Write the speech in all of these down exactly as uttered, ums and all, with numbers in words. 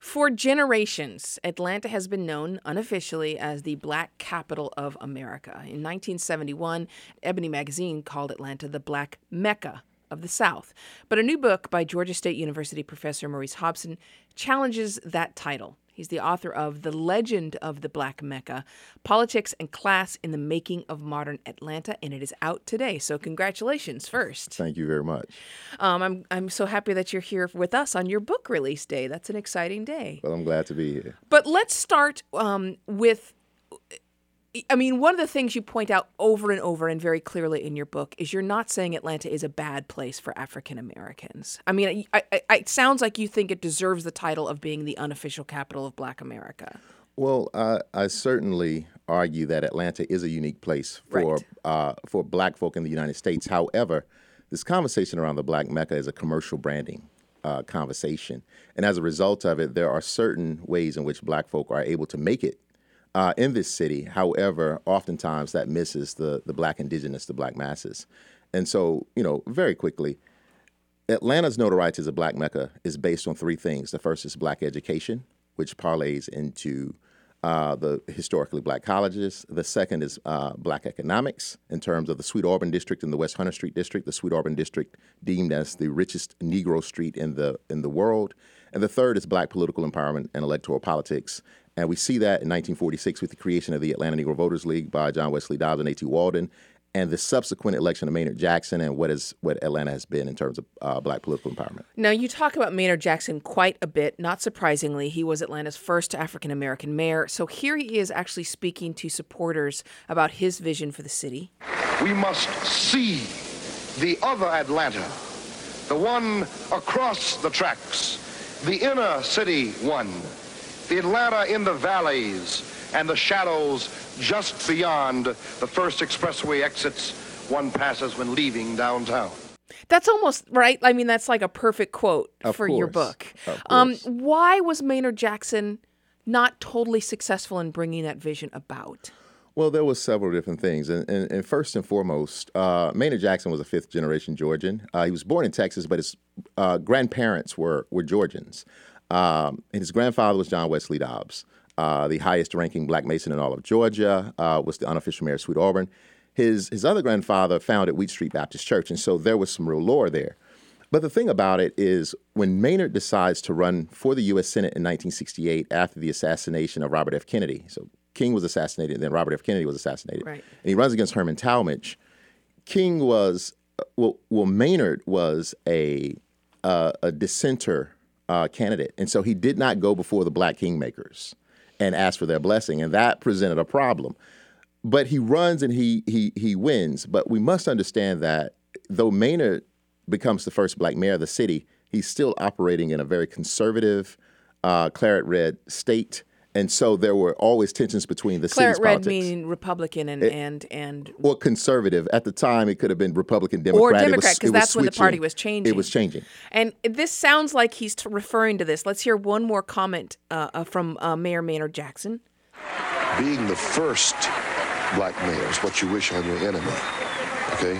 For generations, Atlanta has been known unofficially as the Black Capital of America. In nineteen seventy-one, Ebony magazine called Atlanta the Black Mecca of the South. But a new book by Georgia State University professor Maurice Hobson challenges that title. He's the author of The Legend of the Black Mecca, Politics and Class in the Making of Modern Atlanta, and it is out today. So congratulations first. Thank you very much. Um, I'm I'm so happy that you're here with us on your book release day. That's an exciting day. Well, I'm glad to be here. But let's start um, with, I mean, one of the things you point out over and over and very clearly in your book is you're not saying Atlanta is a bad place for African Americans. I mean, I, I, it sounds like you think it deserves the title of being the unofficial capital of Black America. Well, uh, I certainly argue that Atlanta is a unique place for Right. uh, for Black folk in the United States. However, this conversation around the Black Mecca is a commercial branding uh, conversation. And as a result of it, there are certain ways in which Black folk are able to make it Uh, in this city. However, oftentimes that misses the the Black indigenous, the Black masses. And so, you know, very quickly, Atlanta's notoriety as a Black Mecca is based on three things. The first is Black education, which parlays into uh, the historically Black colleges. The second is uh, Black economics in terms of the Sweet Auburn District and the West Hunter Street District. The Sweet Auburn District deemed as the richest Negro street in the in the world. And the third is Black political empowerment and electoral politics. And we see that in nineteen forty-six with the creation of the Atlanta Negro Voters League by John Wesley Dobbs and A T Walden, and the subsequent election of Maynard Jackson and what is what Atlanta has been in terms of uh, Black political empowerment. Now, you talk about Maynard Jackson quite a bit. Not surprisingly, he was Atlanta's first African-American mayor. So here he is actually speaking to supporters about his vision for the city. We must see the other Atlanta, the one across the tracks, the inner city one, the Atlanta in the valleys and the shadows just beyond the first expressway exits one passes when leaving downtown. That's almost right. I mean, that's like a perfect quote Of for your course. book. Of Um, course. why was Maynard Jackson not totally successful in bringing that vision about? Well, there was several different things. And, and, and first and foremost, uh, Maynard Jackson was a fifth-generation Georgian. Uh, he was born in Texas, but his uh, grandparents were, were Georgians. Um, and his grandfather was John Wesley Dobbs, uh, the highest-ranking Black Mason in all of Georgia, uh, was the unofficial mayor of Sweet Auburn. His his other grandfather founded Wheat Street Baptist Church, and so there was some real lore there. But the thing about it is when Maynard decides to run for the U S Senate in nineteen sixty-eight after the assassination of Robert F. Kennedy, so King was assassinated, and then Robert F. Kennedy was assassinated, Right. and he runs against Herman Talmadge. King was, well, well Maynard was a, uh, a dissenter Uh, candidate. And so he did not go before the Black kingmakers and ask for their blessing. And that presented a problem. But he runs and he he he wins. But we must understand that though Maynard becomes the first Black mayor of the city, he's still operating in a very conservative, uh, claret-red state. And so there were always tensions between the Claret city's red politics. meaning Republican and, It- and, and Or conservative. At the time, it could have been Republican, Democrat. or It was- Democrat, it because was that's when the switching. party was changing. It was changing. And this sounds like he's t- referring to this. Let's hear one more comment uh, uh, from uh, Mayor Maynard Jackson. Being the first Black mayor is what you wish on your enemy, okay?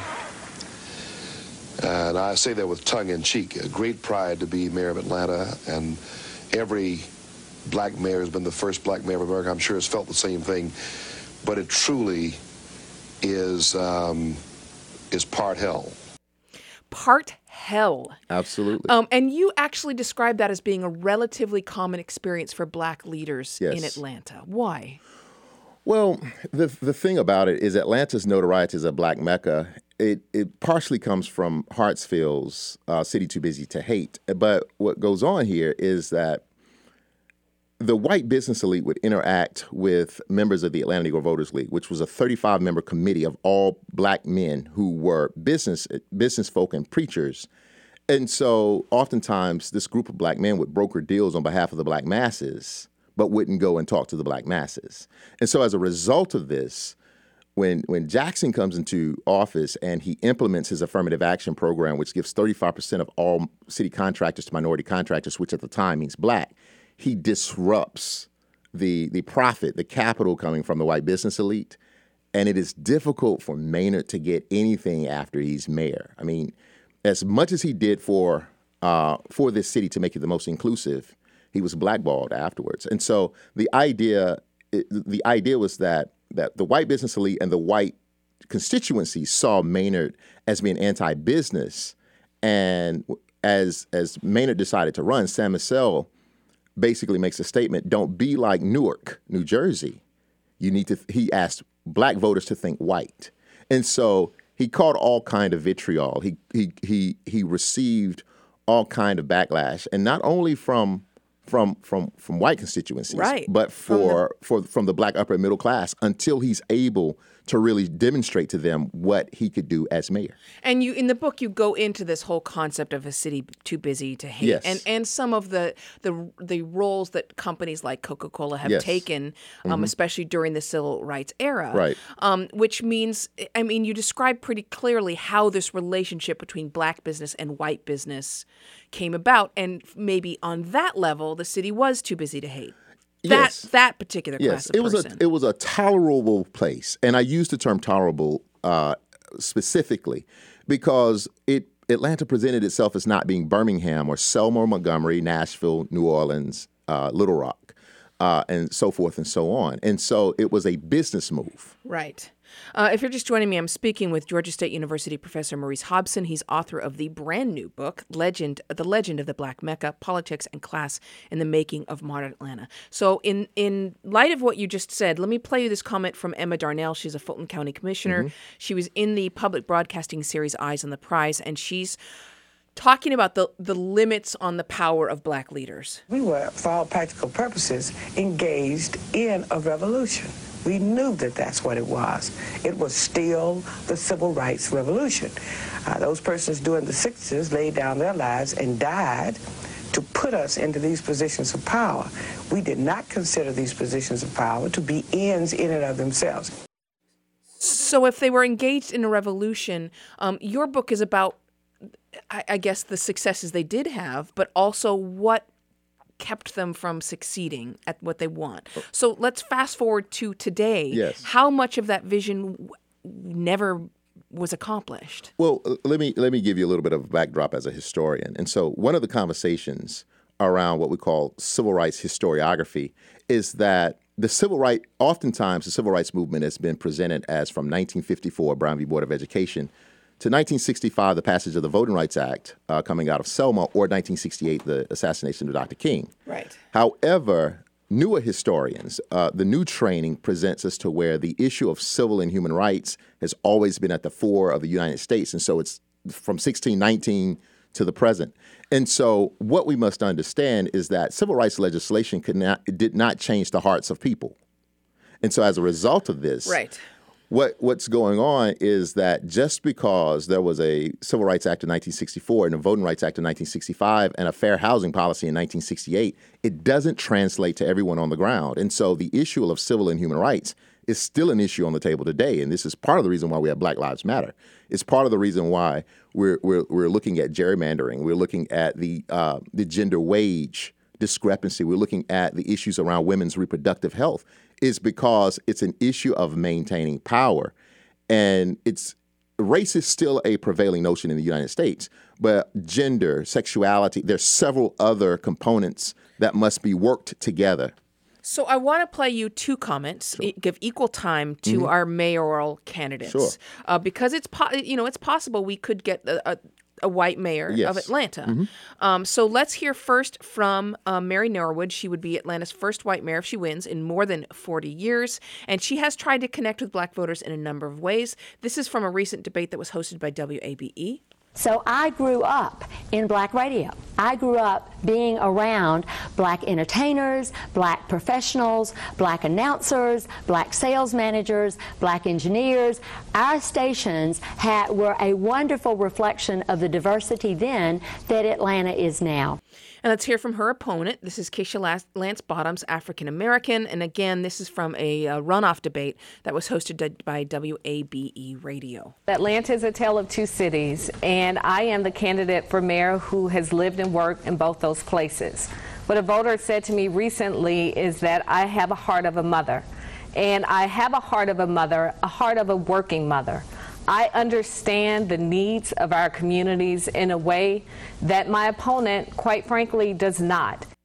And I say that with tongue in cheek. A great pride to be mayor of Atlanta, and every Black mayor has been the first Black mayor of America. I'm sure has felt the same thing, but it truly is um, is part hell. Part hell. Absolutely. Um, and you actually describe that as being a relatively common experience for Black leaders Yes. in Atlanta. Why? Well, the the thing about it is Atlanta's notoriety as a Black Mecca, it, it partially comes from Hartsfield's uh, City Too Busy to Hate. But what goes on here is that the white business elite would interact with members of the Atlanta Negro Voters League, which was a thirty-five member committee of all Black men who were business business folk and preachers. And so oftentimes this group of Black men would broker deals on behalf of the Black masses, but wouldn't go and talk to the Black masses. And so as a result of this, when when Jackson comes into office and he implements his affirmative action program, which gives thirty-five percent of all city contractors to minority contractors, which at the time means Black, he disrupts the the profit, the capital coming from the white business elite. And it is difficult for Maynard to get anything after he's mayor. I mean, as much as he did for uh, for this city to make it the most inclusive, he was blackballed afterwards. And so the idea it, the idea was that that the white business elite and the white constituency saw Maynard as being anti-business. And as as Maynard decided to run, Sam Cassell basically makes a statement: "Don't be like Newark, New Jersey. You need to." He asked black voters to think white, and so he caught all kind of vitriol. He he he he received all kind of backlash, and not only from from from from white constituencies, right, but for from the, for from the black upper middle class, until he's able to really demonstrate to them what he could do as mayor. And you, in the book, you go into this whole concept of a city too busy to hate, yes. and and some of the the the roles that companies like Coca-Cola have yes. taken, um, mm-hmm. especially during the civil rights era. Right. Um, which means, I mean, you describe pretty clearly how this relationship between black business and white business came about, and maybe on that level, the city was too busy to hate. That Yes. that particular Yes, class of it was person. a it was a tolerable place, and I use the term tolerable uh, specifically because it Atlanta presented itself as not being Birmingham or Selma or Montgomery, Nashville, New Orleans, uh, Little Rock, uh, and so forth and so on. And so it was a business move. Right. Uh, if you're just joining me, I'm speaking with Georgia State University professor Maurice Hobson. He's author of the brand new book, Legend, The Legend of the Black Mecca, Politics and Class in the Making of Modern Atlanta. So in, in light of what you just said, let me play you this comment from Emma Darnell. She's a Fulton County commissioner. Mm-hmm. She was in the public broadcasting series Eyes on the Prize, and she's talking about the, the limits on the power of black leaders. We were, for all practical purposes, engaged in a revolution. We knew that that's what it was. It was still the civil rights revolution. Uh, those persons during the sixties laid down their lives and died to put us into these positions of power. We did not consider these positions of power to be ends in and of themselves. So if they were engaged in a revolution, um, your book is about, I, I guess, the successes they did have, but also what kept them from succeeding at what they want. So let's fast forward to today. Yes. How much of that vision w- never was accomplished? Well, let me let me give you a little bit of a backdrop as a historian. And so one of the conversations around what we call civil rights historiography is that the civil right, oftentimes the civil rights movement has been presented as from nineteen fifty-four, Brown v. Board of Education, to nineteen sixty-five, the passage of the Voting Rights Act uh, coming out of Selma, or nineteen sixty-eight, the assassination of Doctor King. Right. However, newer historians, uh, the new training presents us to where the issue of civil and human rights has always been at the fore of the United States. And so it's from sixteen nineteen to the present. And so what we must understand is that civil rights legislation could not, did not change the hearts of people. And so as a result of this, right. What what's going on is that just because there was a Civil Rights Act of nineteen sixty-four and a Voting Rights Act of nineteen sixty-five and a fair housing policy in nineteen sixty-eight, it doesn't translate to everyone on the ground. And so the issue of civil and human rights is still an issue on the table today. And this is part of the reason why we have Black Lives Matter. It's part of the reason why we're we're, we're looking at gerrymandering. We're looking at the uh, the gender wage discrepancy. We're looking at the issues around women's reproductive health. Is because it's an issue of maintaining power. And it's race is still a prevailing notion in the United States, but gender, sexuality, there's several other components that must be worked together. So I want to play you two comments, sure. e- give equal time to mm-hmm. our mayoral candidates. Sure. Uh, because it's po- you know it's possible we could get a, a a white mayor yes. of Atlanta. Mm-hmm. Um, so let's hear first from uh, Mary Norwood. She would be Atlanta's first white mayor if she wins in more than forty years. And she has tried to connect with black voters in a number of ways. This is from a recent debate that was hosted by W A B E. So I grew up in black radio. I grew up being around black entertainers, black professionals, black announcers, black sales managers, black engineers. Our stations had, were a wonderful reflection of the diversity then that Atlanta is now. And let's hear from her opponent. This is Keisha Lance Bottoms, African American. And again, this is from a uh, runoff debate that was hosted by W A B E Radio. Atlanta is a tale of two cities, and I am the candidate for mayor who has lived and worked in both those places. What a voter said to me recently is that I have a heart of a mother. And I have a heart of a mother, a heart of a working mother. I understand the needs of our communities in a way that my opponent, quite frankly, does not.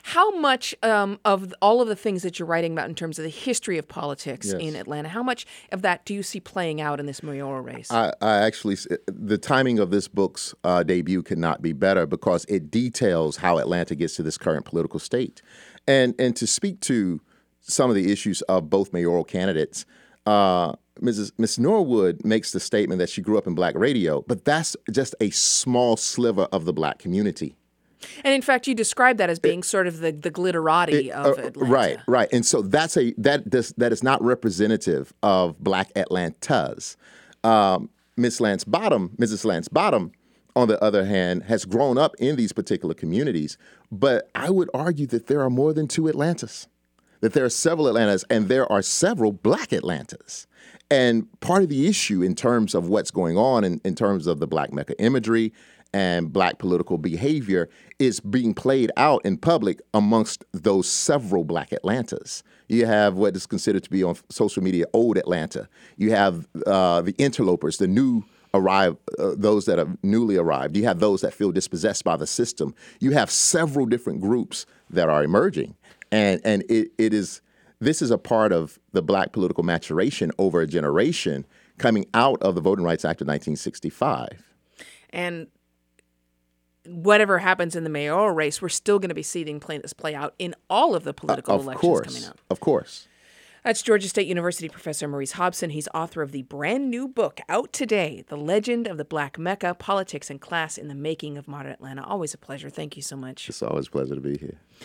How much um, of all of the things that you're writing about in terms of the history of politics Yes. in Atlanta, how much of that do you see playing out in this mayoral race? I, I actually, the timing of this book's uh, debut could not be better because it details how Atlanta gets to this current political state. And, and to speak to some of the issues of both mayoral candidates, uh, Missus Miss Norwood makes the statement that she grew up in black radio, but that's just a small sliver of the black community. And in fact, you describe that as being it, sort of the, the glitterati it, of uh, Atlanta. Right, right. And so that's a that does, that is not representative of black Atlantas. Um, Miss Lance Bottom, Missus Lance Bottom, on the other hand, has grown up in these particular communities. But I would argue that there are more than two Atlantas, that there are several Atlantas, and there are several black Atlantas. And part of the issue in terms of what's going on in, in terms of the Black Mecca imagery and black political behavior is being played out in public amongst those several black Atlantas. You have what is considered to be on social media old Atlanta. You have uh, the interlopers, the new arrive, uh, those that have newly arrived. You have those that feel dispossessed by the system. You have several different groups that are emerging. And, and it, it is... This is a part of the black political maturation over a generation coming out of the Voting Rights Act of nineteen sixty-five. And whatever happens in the mayoral race, we're still going to be seeing play, this play out in all of the political uh, of elections course, coming up. Of course. That's Georgia State University professor Maurice Hobson. He's author of the brand new book out today, The Legend of the Black Mecca, Politics and Class in the Making of Modern Atlanta. Always a pleasure. Thank you so much. It's always a pleasure to be here.